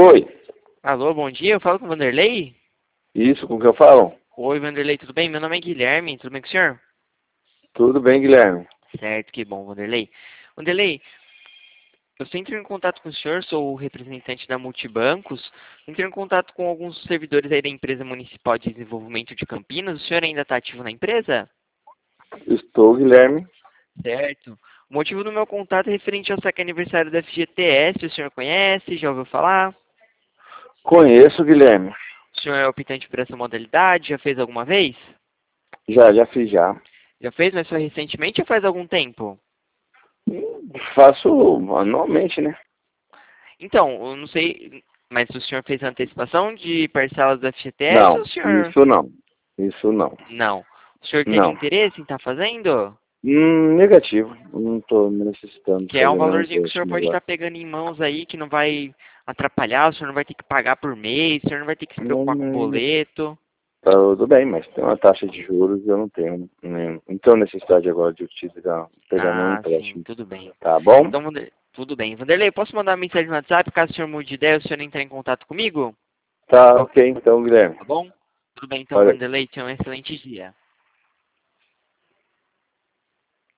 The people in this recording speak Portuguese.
Oi, Alô, bom dia, eu falo com o Vanderlei? isso com que eu falo? Oi, Vanderlei, tudo bem? Meu nome é Guilherme, tudo bem com o senhor? Tudo bem, Guilherme? Certo, que bom, Vanderlei. Vanderlei, eu estou entrando em contato com o senhor, sou o representante da Multibancos, entrei em contato com alguns servidores aí da empresa municipal de desenvolvimento de Campinas, o senhor ainda está ativo na empresa? Estou, Guilherme. Certo. O motivo do meu contato é referente ao saque aniversário da FGTS, o senhor conhece, já ouviu falar? Conheço, Guilherme. O senhor é optante por essa modalidade, já fez alguma vez? Já fiz já. Já fez, mas foi recentemente ou faz algum tempo? Faço anualmente, né? Então, eu não sei, mas o senhor fez a antecipação de parcelas do FGTS ou Não, o senhor... isso não. Isso não. Não. O senhor teria Não. interesse em estar fazendo? Negativo. Não estou necessitando Que é um fazer nenhum valorzinho que o senhor empréstimo pode estar agora. pegando em mãos aí, que não vai atrapalhar, o senhor não vai ter que pagar por mês, o senhor não vai ter que se preocupar com Não, boleto. tá tudo bem, mas tem uma taxa de juros e eu não tenho, não tenho necessidade agora de utilizar, pegar nenhum Ah, sim, empréstimo. tudo bem. Tá bom? Então, tudo bem. Vanderlei, posso mandar uma mensagem no WhatsApp caso o senhor mude de ideia, o senhor entrar em contato comigo? Tá ok então, Guilherme. Tá bom? Tudo bem então, Olha, Vanderlei, tenha um excelente dia.